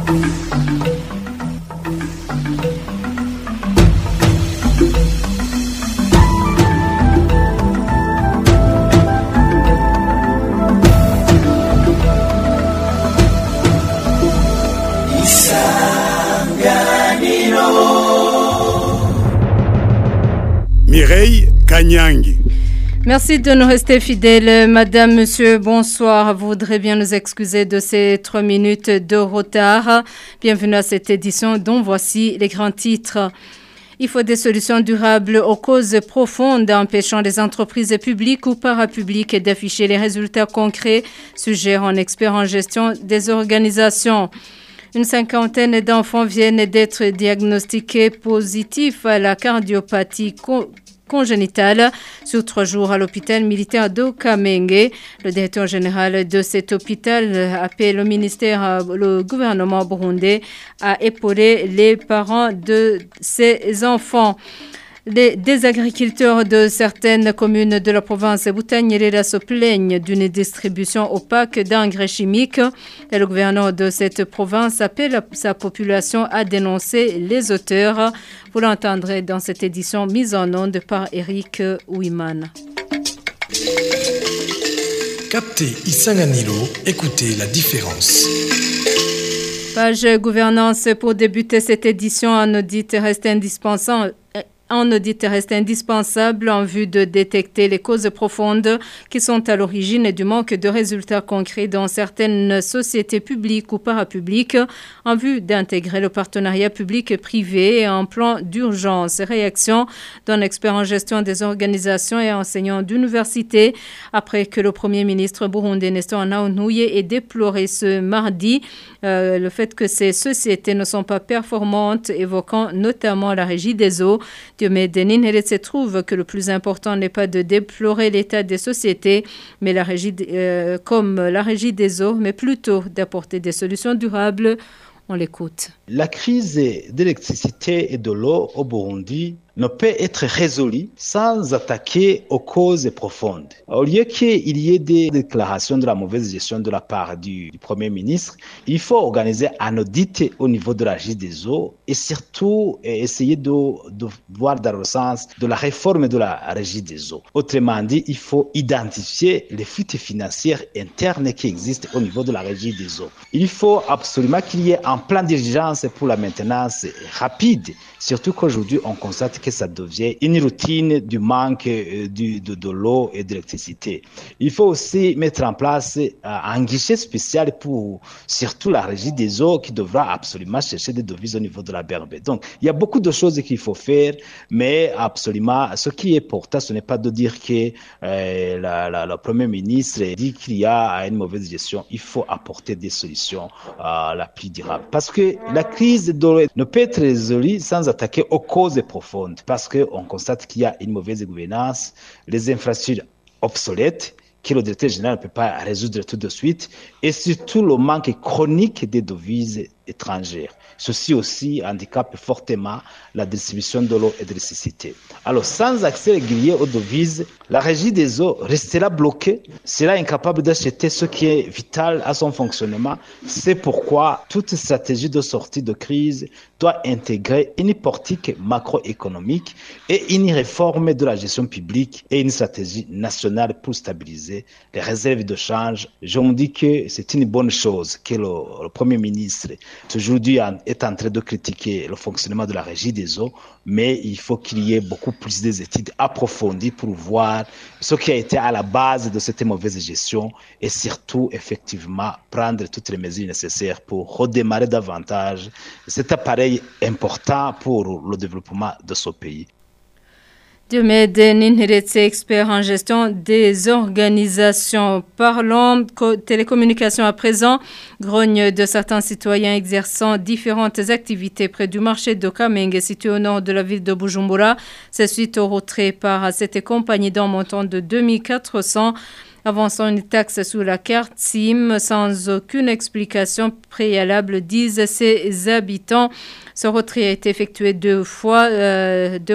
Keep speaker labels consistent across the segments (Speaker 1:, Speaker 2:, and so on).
Speaker 1: Mireille Kanyangi.
Speaker 2: Merci de nous rester fidèles. Madame, monsieur, bonsoir. Vous voudrez bien nous excuser de ces 3 minutes de retard. Bienvenue à cette édition dont voici les grands titres. Il faut des solutions durables aux causes profondes empêchant les entreprises publiques ou parapubliques d'afficher les résultats concrets, suggère un expert en gestion des organisations. Une 50aine d'enfants viennent d'être diagnostiqués positifs à la cardiopathie congénitale sur 3 jours à l'hôpital militaire de Kamenge. Le directeur général de cet hôpital appelle le gouvernement burundais à épauler les parents de ces enfants. Des agriculteurs de certaines communes de la province Boutanyerera se plaignent d'une distribution opaque d'engrais chimiques. Et le gouverneur de cette province appelle sa population à dénoncer les auteurs. Vous l'entendrez dans cette édition mise en onde par Eric Ouiman.
Speaker 3: Captez Isanganilo, écoutez la différence.
Speaker 2: Page gouvernance pour débuter cette édition, un audit reste indispensable. Un audit reste indispensable en vue de détecter les causes profondes qui sont à l'origine du manque de résultats concrets dans certaines sociétés publiques ou parapubliques en vue d'intégrer le partenariat public-privé en plan d'urgence. Réaction d'un expert en gestion des organisations et enseignant d'université après que le Premier ministre burundais Nestor Naounouye ait déploré ce mardi le fait que ces sociétés ne sont pas performantes, évoquant notamment la Régie des eaux. Diomede Ninheretse trouve que le plus important n'est pas de déplorer l'état des sociétés, mais comme la Régie des eaux, mais plutôt d'apporter des solutions durables. On l'écoute.
Speaker 4: La crise d'électricité et de l'eau au Burundi ne peut être résolue sans attaquer aux causes profondes. Au lieu qu'il y ait des déclarations de la mauvaise gestion de la part du Premier ministre, il faut organiser un audit au niveau de la Régie des eaux et surtout essayer de voir dans le sens de la réforme de la Régie des eaux. Autrement dit, il faut identifier les fuites financières internes qui existent au niveau de la Régie des eaux. Il faut absolument qu'il y ait un plan d'urgence pour la maintenance rapide, surtout qu'aujourd'hui on constate que ça devient une routine du manque de l'eau et de l'électricité. Il faut aussi mettre en place un guichet spécial pour surtout la Régie des eaux qui devra absolument chercher des devises au niveau de la BRB. Donc, il y a beaucoup de choses qu'il faut faire, mais absolument, ce qui est important, ce n'est pas de dire que le Premier ministre dit qu'il y a une mauvaise gestion. Il faut apporter des solutions la plus durables. Parce que la crise de l'eau ne peut être résolue sans attaquer aux causes profondes. Parce qu'on constate qu'il y a une mauvaise gouvernance, les infrastructures obsolètes, que le directeur général ne peut pas résoudre tout de suite, et surtout le manque chronique des devises étrangères. Ceci aussi handicape fortement la distribution de l'eau et de l'électricité. Alors, sans accès régulier aux devises, la Régie des eaux restera bloquée, sera incapable d'acheter ce qui est vital à son fonctionnement. C'est pourquoi toute stratégie de sortie de crise doit intégrer une politique macroéconomique et une réforme de la gestion publique et une stratégie nationale pour stabiliser les réserves de change. Je me dis que c'est une bonne chose que le Premier ministre aujourd'hui est en train de critiquer le fonctionnement de la Régie des eaux, mais il faut qu'il y ait beaucoup plus d'études approfondies pour voir ce qui a été à la base de cette mauvaise gestion et surtout, effectivement, prendre toutes les mesures nécessaires pour redémarrer davantage cet appareil important pour le développement de ce pays.
Speaker 2: Diomede Ninheretse, expert en gestion des organisations. Parlons télécommunications à présent. Grogne de certains citoyens exerçant différentes activités près du marché de Kamenge, situé au nord de la ville de Bujumbura. C'est suite au retrait par cette compagnie d'un montant de 2400 avançant une taxe sur la carte SIM sans aucune explication préalable, disent ses habitants. Ce retrait a été effectué deux fois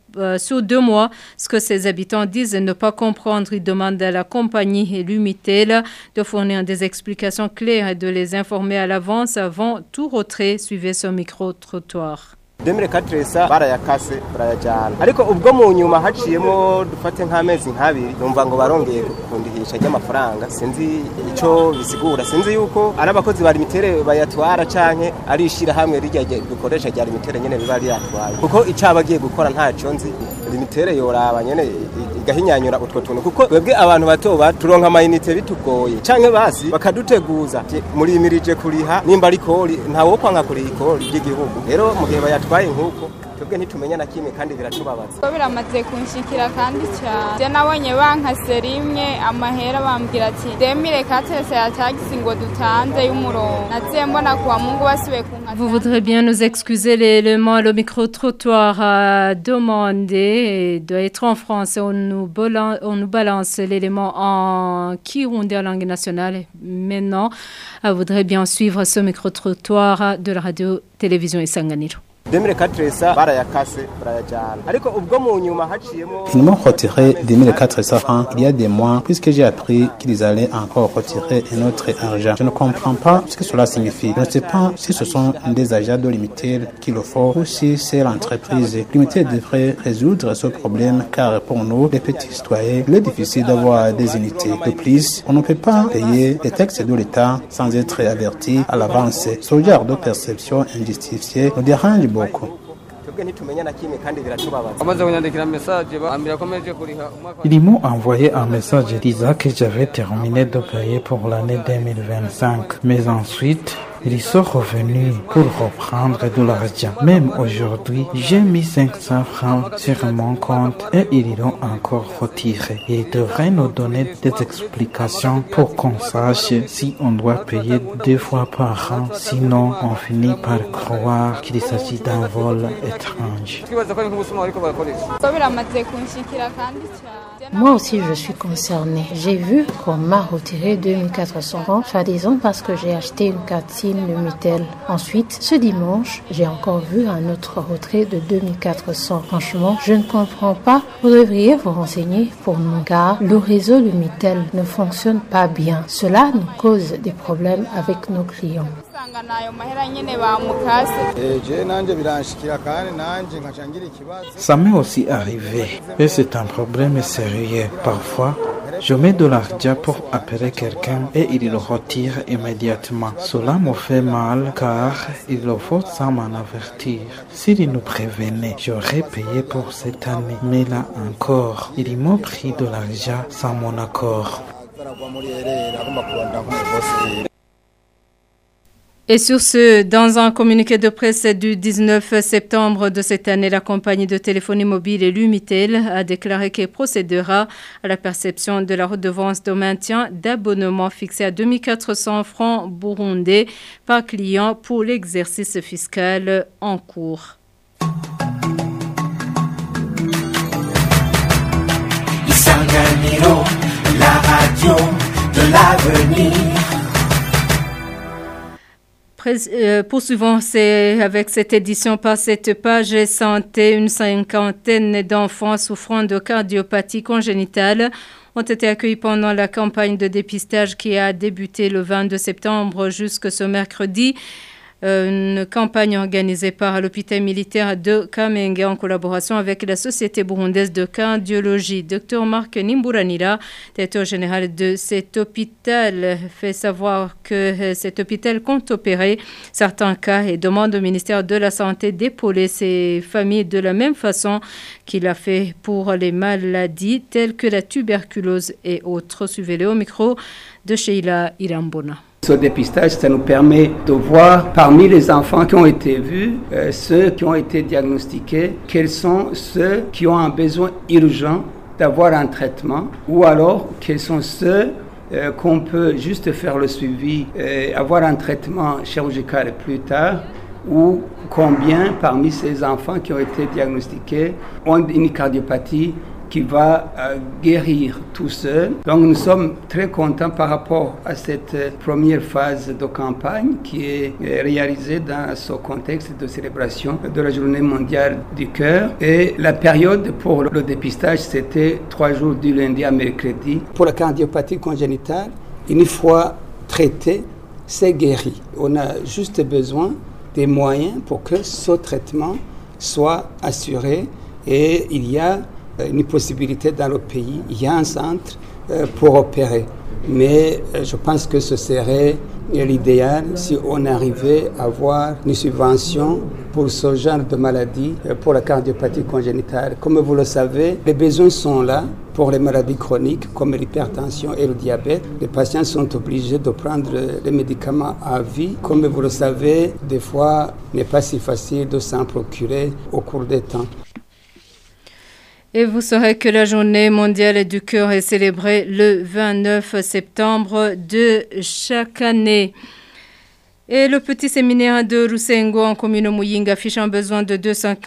Speaker 2: sur 2 mois. Ce que ces habitants disent ne pas comprendre, ils demandent à la compagnie Lumitel de fournir des explications claires et de les informer à l'avance avant tout retrait. Suivez ce micro-trottoir.
Speaker 1: 2014 barayakase barayajana ariko ubwo mu nyuma haciyemo dufate nk'amezi nk'abiri numva ngo barongeye kundihisha ry'amafaranga sinzi ico bisigura sinzi yuko ari abakozi bari mitere bayatwara canke ari ishira hamwe rijya dukoresha rya mitere nyene biba ryatwaye kuko icabagiye gukora ntaco nzi limitere yoraba nyene igahinyanyura utwo tuntu kuko webwe abantu bato baturonka amayinite bitugoye canke basi bakaduteguza murimirije kuriha nimba ariko ntawo kwanga kuriha ikori ry'igihugu rero mu gihe bayatwaye nkuko twebwe ntitumenya na kimwe kandi biratubabaza
Speaker 5: ko biramaze kunshikira kandi cyane je nabonye bankase rimwe amahera bambwira ati 2014 ya taxi ngo dutanze y'umurongo naziye mbona kuwa Mungu basibe kunkasa.
Speaker 2: Vous voudrez bien nous excuser l'élément, le micro-trottoir a demandé d'être en français. On nous balance l'élément en kirundi en langue nationale. Maintenant, je voudrais bien suivre ce micro-trottoir de la radio-télévision Isanganiro.
Speaker 6: Ils m'ont retiré 2400 francs il y a des mois puisque j'ai appris qu'ils allaient encore retirer un autre argent. Je ne comprends pas ce que cela signifie. Je ne sais pas si ce sont des agents de Lumitel qu'il le faut ou si c'est l'entreprise. Lumitel devrait résoudre ce problème car pour nous, les petits citoyens, il est difficile d'avoir des unités. De plus, on ne peut pas payer les taxes de l'État sans être averti à l'avance. Ce genre de perception injustifiée nous dérange beaucoup.
Speaker 7: Ils m'ont envoyé un message disant que j'avais terminé de payer pour l'année 2025. Mais ensuite, ils sont revenus pour reprendre de l'argent. Même aujourd'hui, j'ai mis 500 francs sur mon compte et ils l'ont encore retiré. Ils devraient nous donner des explications pour qu'on sache si on doit payer 2 fois par an. Sinon, on finit par croire qu'il s'agit d'un vol étrange.
Speaker 8: Moi aussi, je suis concernée. J'ai vu qu'on m'a retiré 2400 francs, soi-disant parce que j'ai acheté une cantine Lumitel. Ensuite, ce dimanche, j'ai encore vu un autre retrait de 2400. Franchement, je ne comprends pas. Vous devriez vous renseigner pour nous, car le réseau Lumitel ne fonctionne pas bien. Cela nous cause des problèmes avec nos clients.
Speaker 7: Ça m'est aussi arrivé et c'est un problème sérieux. Parfois, je mets de l'argent pour appeler quelqu'un et il le retire immédiatement. Cela me fait mal car il le faut sans m'en avertir. S'il nous prévenait, j'aurais payé pour cette année. Mais là encore, ils m'ont pris de l'argent sans mon accord.
Speaker 2: Et sur ce, dans un communiqué de presse du 19 septembre de cette année, la compagnie de téléphonie mobile Lumitel a déclaré qu'elle procédera à la perception de la redevance de maintien d'abonnement fixée à 2400 francs burundais par client pour l'exercice fiscal en cours.
Speaker 9: Isanganiro, la radio de l'avenir.
Speaker 2: Poursuivons avec cette édition par cette page santé. Une 50aine d'enfants souffrant de cardiopathie congénitale ont été accueillis pendant la campagne de dépistage qui a débuté le 22 septembre jusque ce mercredi. Une campagne organisée par l'hôpital militaire de Kamenge en collaboration avec la Société burundaise de cardiologie. Dr Marc Nimburanira, directeur général de cet hôpital, fait savoir que cet hôpital compte opérer certains cas et demande au ministère de la Santé d'épauler ces familles de la même façon qu'il a fait pour les maladies telles que la tuberculose et autres. Suivez-le au micro de Sheila Irambona.
Speaker 10: Ce dépistage, ça nous permet de voir parmi les enfants qui ont été vus, ceux qui ont été diagnostiqués, quels sont ceux qui ont un besoin urgent d'avoir un traitement ou alors quels sont ceux qu'on peut juste faire le suivi, avoir un traitement chirurgical plus tard ou combien parmi ces enfants qui ont été diagnostiqués ont une cardiopathie qui va guérir tout seul. Donc nous sommes très contents par rapport à cette première phase de campagne qui est réalisée dans ce contexte de célébration de la Journée mondiale du cœur. Et la période pour le dépistage, c'était 3 jours du lundi à mercredi. Pour la cardiopathie congénitale, une fois traité, c'est guéri. On a juste besoin des moyens pour que ce traitement soit assuré et il y a une possibilité dans le pays, il y a un centre pour opérer. Mais je pense que ce serait l'idéal si on arrivait à avoir une subvention pour ce genre de maladie, pour la cardiopathie congénitale. Comme vous le savez, les besoins sont là pour les maladies chroniques comme l'hypertension et le diabète. Les patients sont obligés de prendre les médicaments à vie. Comme vous le savez, des fois, il n'est pas si facile de s'en procurer au cours des temps.
Speaker 2: Et vous saurez que la journée mondiale du cœur est célébrée le 29 septembre de chaque année. Et le petit séminaire de Rusengo en commune Muyinga affiche un besoin de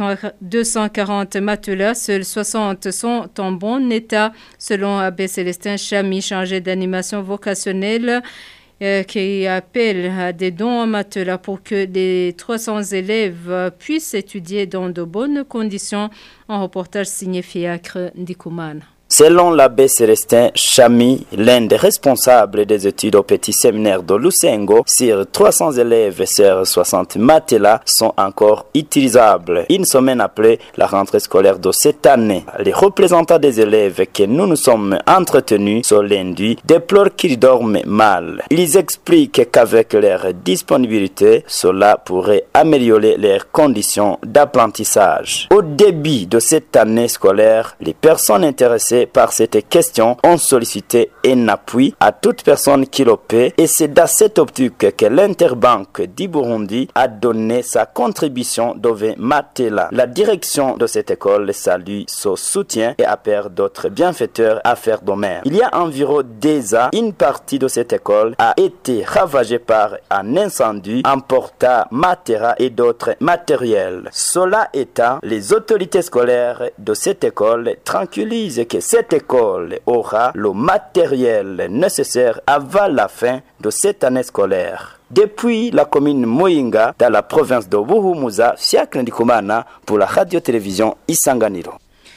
Speaker 2: 240 matelas. Seuls 60 sont en bon état, selon Abbé Célestin Chamy, chargé d'animation vocationnelle, qui appelle à des dons en matelas pour que les 300 élèves puissent étudier dans de bonnes conditions. Un reportage signé Fiacre Ndikoumane.
Speaker 11: Selon l'abbé Célestin Chamy, l'un des responsables des études au petit séminaire de Lusengo, sur 300 élèves sur 60 matelas sont encore utilisables. Une semaine après la rentrée scolaire de cette année, les représentants des élèves que nous nous sommes entretenus ce lundi déplorent qu'ils dorment mal. Ils expliquent qu'avec leur disponibilité, cela pourrait améliorer leurs conditions d'apprentissage. Au début de cette année scolaire, les personnes intéressées par cette question ont sollicité un appui à toute personne qui le peut et c'est dans cette optique que l'Interbanque du Burundi a donné sa contribution de 20 matelas. La direction de cette école salue ce soutien et appelle d'autres bienfaiteurs à faire de même. Il y a environ 2 ans, une partie de cette école a été ravagée par un incendie emportant matelas et d'autres matériels. Cela étant, les autorités scolaires de cette école tranquillisent que cette école aura le matériel nécessaire avant la fin de cette année scolaire. Depuis la commune Muyinga, dans la province de Buhumuza, Fiacre Ndikumana pour la radio-télévision Isanganiro.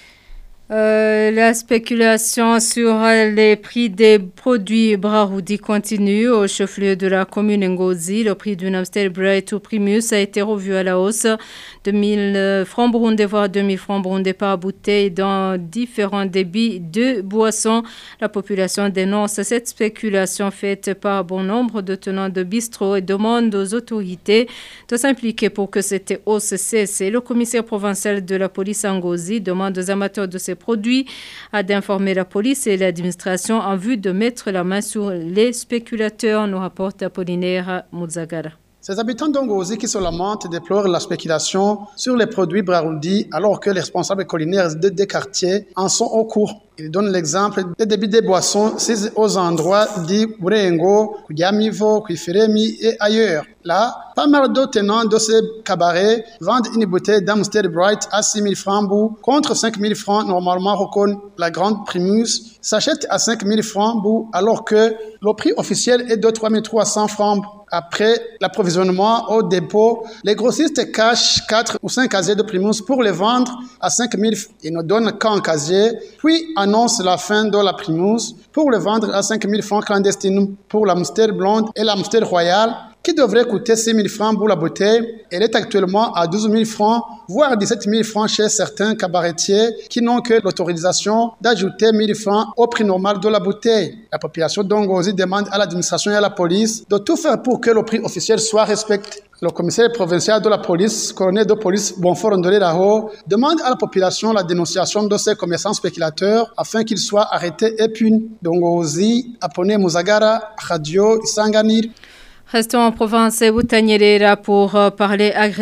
Speaker 2: La spéculation sur les prix des produits Brahoudi continue. Au chef-lieu de la commune Ngozi, le prix d'une Amstel Bright ou Primus a été revu à la hausse de 1000 francs burundais, voire 2000 francs burundais par bouteille dans différents débits de boissons. La population dénonce cette spéculation faite par bon nombre de tenants de bistrots et demande aux autorités de s'impliquer pour que cette hausse cesse. Le commissaire provincial de la police Ngozi demande aux amateurs de ces produits à d'informer la police et l'administration en vue de mettre la main sur les spéculateurs, nous rapporte Apollinaire Muzagara.
Speaker 12: Ces habitants d'Ongozi qui se lamentent déplorent la spéculation sur les produits Brahoudi alors que les responsables culinaires des quartiers en sont au courant. Ils donnent l'exemple des débits des boissons aux endroits dits Burengo, Kuyamivo, Kuifiremi et ailleurs. Là, pas mal de tenants de ces cabarets vendent une bouteille d'Amstel Bright à 6 000 francs bout contre 5 000 francs normalement reconnu. La grande Primus s'achète à 5 000 francs bout alors que le prix officiel est de 3 300 francs. Après l'approvisionnement au dépôt, les grossistes cachent 4 ou 5 casiers de Primus pour les vendre à 5 000 francs. Ils ne donnent qu'un casier, puis annoncent la fin de la Primus pour le vendre à 5 000 francs clandestinement pour l'Amstel blonde et l'Amstel royale, qui devrait coûter 6 000 francs pour la bouteille. Elle est actuellement à 12 000 francs, voire 17 000 francs chez certains cabaretiers qui n'ont que l'autorisation d'ajouter 1 000 francs au prix normal de la bouteille. La population d'Ongozi demande à l'administration et à la police de tout faire pour que le prix officiel soit respecté. Le commissaire provincial de la police, colonel de police Bonfort Ndolé Laho, demande à la population la dénonciation de ces commerçants spéculateurs afin qu'ils soient arrêtés et punis. D'Ongozi, Apone Muzagara, Radio Isanganiro.
Speaker 2: Restons en province Butanyerera pour parler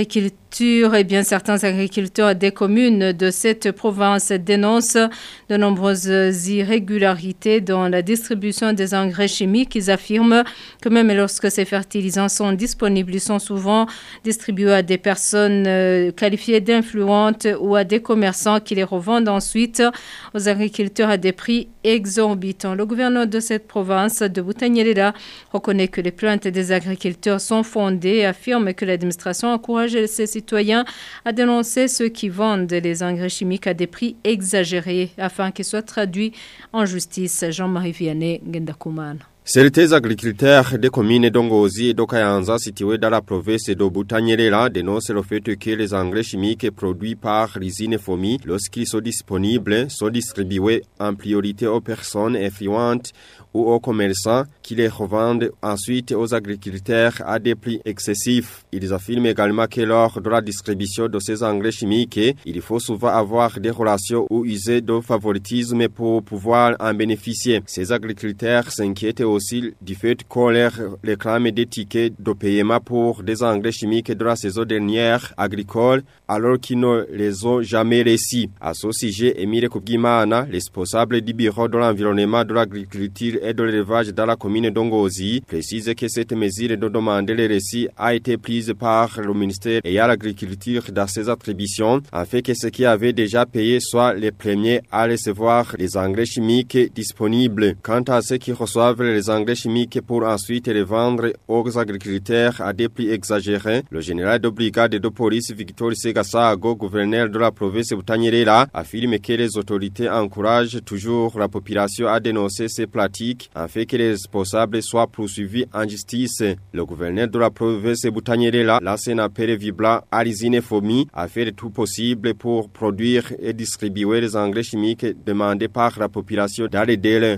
Speaker 2: agriculture, eh bien certains agriculteurs des communes de cette province dénoncent de nombreuses irrégularités dans la distribution des engrais chimiques. Ils affirment que même lorsque ces fertilisants sont disponibles, ils sont souvent distribués à des personnes qualifiées d'influentes ou à des commerçants qui les revendent ensuite aux agriculteurs à des prix exorbitants. Le gouverneur de cette province de Butanyerera reconnaît que les plaintes des agriculteurs sont fondées et affirme que l'administration encourage ses citoyens à dénoncer ceux qui vendent les engrais chimiques à des prix exagérés afin qu'ils soient traduits en justice. Jean-Marie Vianney, Gendakumana.
Speaker 13: Certains agriculteurs des communes d'Ongozi et d'Okayanza situés dans la province de Butanyerera dénoncent le fait que les engrais chimiques produits par l'usine FOMI, lorsqu'ils sont disponibles, sont distribués en priorité aux personnes influentes ou aux commerçants qui les revendent ensuite aux agriculteurs à des prix excessifs. Ils affirment également que lors de la distribution de ces engrais chimiques, il faut souvent avoir des relations ou user de favoritisme pour pouvoir en bénéficier. Ces agriculteurs s'inquiètent aussi du fait qu'on leur réclame des tickets de paiement pour des engrais chimiques de la saison dernière agricole alors qu'ils ne les ont jamais reçus. À ce sujet, Emile Kubgimana, responsable du bureau de l'environnement, de l'agriculture et de l'élevage dans la commune d'Ongozi, précise que cette mesure de demander les récits a été prise par le ministère et à l'agriculture dans ses attributions, afin que ceux qui avaient déjà payé soient les premiers à recevoir les engrais chimiques disponibles. Quant à ceux qui reçoivent les engrais chimiques pour ensuite les vendre aux agriculteurs à des prix exagérés, le général de brigade de police Victor Segasago, gouverneur de la province de Butanyerera, affirme que les autorités encouragent toujours la population à dénoncer ces pratiques afin que les responsables soient poursuivis en justice. Le gouverneur de la province de Butanyerera lance un appel vibrant à l'usine FOMI à faire tout possible pour produire et distribuer les engrais chimiques demandés par la population dans les délais.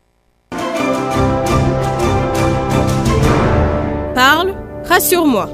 Speaker 14: Parle, rassure-moi.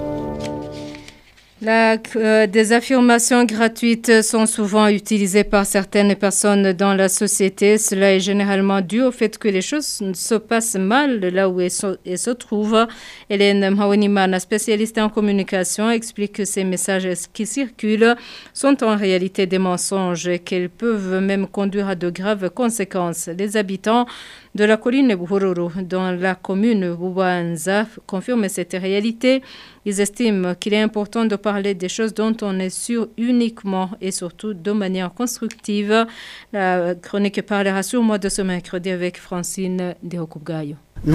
Speaker 2: Des affirmations gratuites sont souvent utilisées par certaines personnes dans la société. Cela est généralement dû au fait que les choses se passent mal là où elles se trouvent. Hélène Mhawenimana, spécialiste en communication, explique que ces messages qui circulent sont en réalité des mensonges et qu'ils peuvent même conduire à de graves conséquences. Les habitants de la colline Buhururu, dans la commune Bubanza, confirment cette réalité. Ils estiment qu'il est important de parler des choses dont on est sûr uniquement et surtout de manière constructive. La chronique parlera sur moi de ce mercredi avec Francine Deokubgayo.
Speaker 14: Les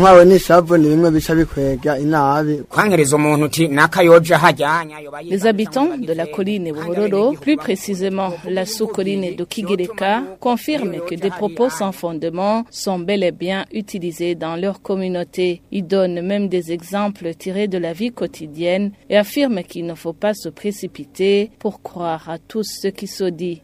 Speaker 14: habitants de la colline Buhororo, plus précisément la sous-colline de Kigireka, confirment que des propos sans fondement sont bel et bien utilisés dans leur communauté. Ils donnent même des exemples tirés de la vie quotidienne et affirment qu'il ne faut pas se précipiter pour croire à tout ce qui se dit.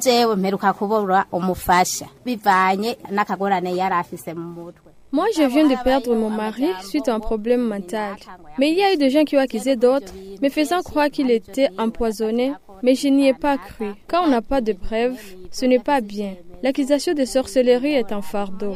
Speaker 15: Moi, je viens de perdre mon mari suite à un problème mental. Mais il y a eu des gens qui ont accusé d'autres, me faisant croire qu'il était empoisonné. Mais je n'y ai pas cru. Quand on n'a pas de preuves, ce n'est pas bien. L'accusation de sorcellerie est un fardeau.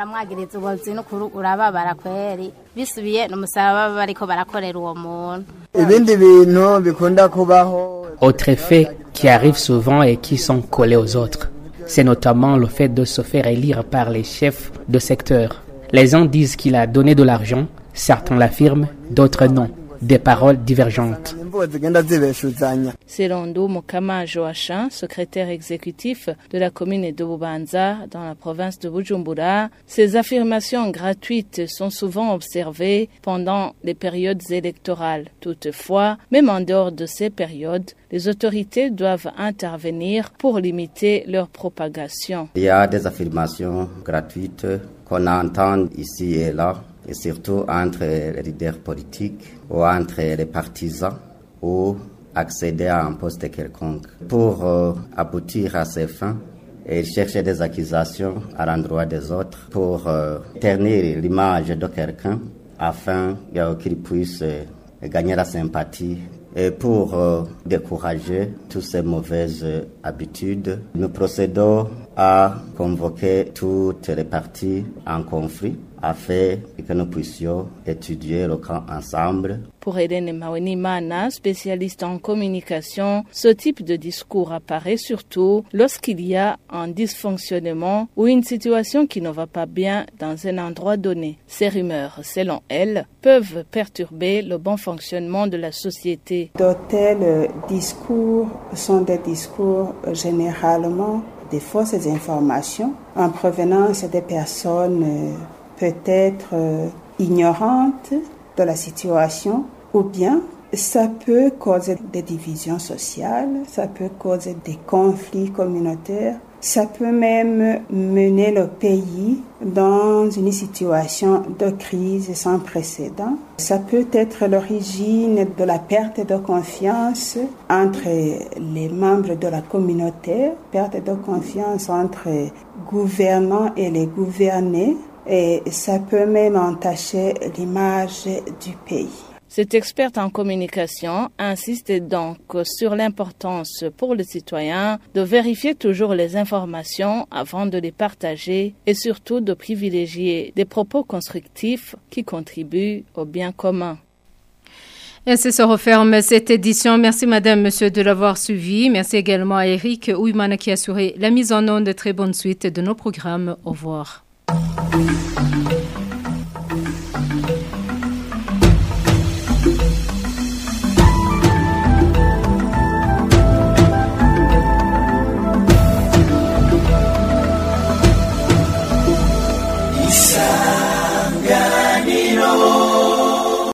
Speaker 16: Autre fait qui arrive souvent et qui sont collés aux autres, c'est notamment le fait de se faire élire par les chefs de secteur. Les gens disent qu'il a donné de l'argent, certains l'affirment, d'autres non. Des paroles divergentes.
Speaker 14: Selon Mokama Joachim, secrétaire exécutif de la commune de Bubanza dans la province de Bujumbura, ces affirmations gratuites sont souvent observées pendant les périodes électorales. Toutefois, même en dehors de ces périodes, les autorités doivent intervenir pour limiter leur propagation.
Speaker 17: Il y a des affirmations gratuites qu'on entend ici et là, et surtout entre les leaders politiques ou entre les partisans ou accéder à un poste quelconque. Pour aboutir à ces fins, ils cherchent des accusations à l'endroit des autres pour ternir l'image de quelqu'un afin qu'il puisse gagner la sympathie. Et pour décourager toutes ces mauvaises habitudes, nous procédons à convoquer toutes les parties en conflit afin que nous puissions étudier le camp ensemble.
Speaker 14: Pour Hélène Mawenimana, spécialiste en communication, ce type de discours apparaît surtout lorsqu'il y a un dysfonctionnement ou une situation qui ne va pas bien dans un endroit donné. Ces rumeurs, selon elle, peuvent perturber le bon fonctionnement de la société.
Speaker 18: De tels discours sont des discours généralement des fausses informations en provenance des personnes peut-être ignorantes de la situation, ou bien ça peut causer des divisions sociales, ça peut causer des conflits communautaires, ça peut même mener le pays dans une situation de crise sans précédent. Ça peut être l'origine de la perte de confiance entre les membres de la communauté, perte de confiance entre gouvernants et les gouvernés, et ça peut même entacher l'image du pays.
Speaker 14: Cette experte en communication insiste donc sur l'importance pour le citoyen de vérifier toujours les informations avant de les partager et surtout de privilégier des propos constructifs qui contribuent au bien commun.
Speaker 2: Ainsi se referme cette édition. Merci madame, monsieur de l'avoir suivi. Merci également à Eric Ouimana qui a assuré la mise en onde. Très bonne suite de nos programmes. Au revoir.